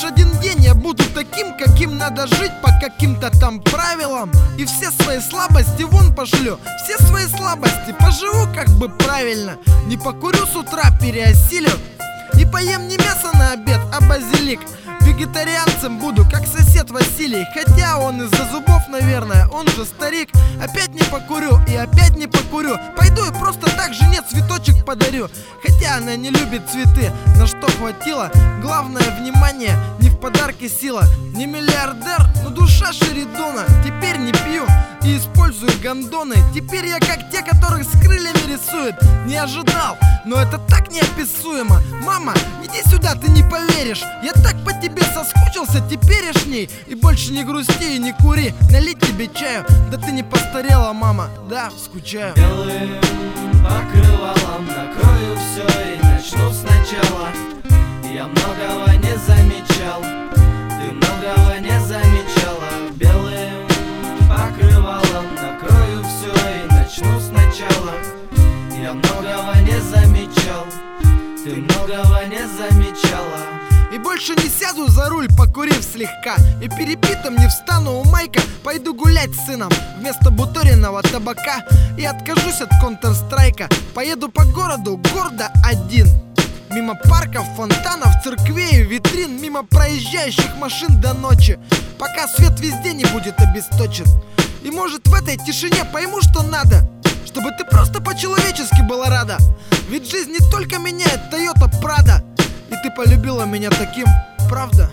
лишь один день я буду таким, каким надо жить по каким-то там правилам. И все свои слабости вон пошлю, все свои слабости поживу как бы правильно. Не покурю с утра, переосилю, не поем не мясо на обед, а базилик. Вегетарианцем буду, как сосед Василий. Хотя он из-за зубов, наверное, он же старик. Опять не покурю и опять не покурю. Пойду и просто так жене цветочек подарю. Хотя она не любит цветы, на что хватило. Главное внимание, не в подарке сила. Не миллиардер, но душа Шеридона. Теперь не пью и использую гондоны. Теперь я как те, которых с крыльями рисуют. Не ожидал, но это так неописуемо. Мама, иди сюда, ты не поверишь. Я так по тебе соскучился теперешней. И больше не грусти и не кури. Налить тебе чаю, да ты не постарела, мама. Да, скучаю. Белым покрывалом накрою все и начну сначала. Я многого не замечал, ты многого не замечала. Белым покрывалом накрою все и начну сначала. Я многого не замечал, ты многого не замечала. И больше не сяду за руль, покурив слегка. И перепитом не встану у Майка. Пойду гулять с сыном вместо буториного табака. И откажусь от Counter-Strike. Поеду по городу гордо один. Мимо парков, фонтанов, церквей и витрин. Мимо проезжающих машин до ночи, пока свет везде не будет обесточен. И может в этой тишине пойму, что надо, чтобы ты просто по-человечески была рада. Ведь жизнь не только меняет Toyota Prado. И ты полюбила меня таким, правда?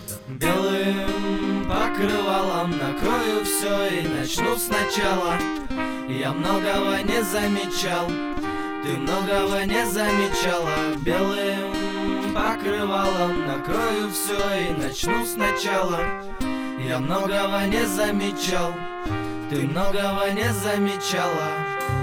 Белым покрывалом накрою все и начну сначала. Я многого не замечал, ты многого не замечала. Белым покрывалом накрою все и начну сначала. Я многого не замечал, ты многого не замечала.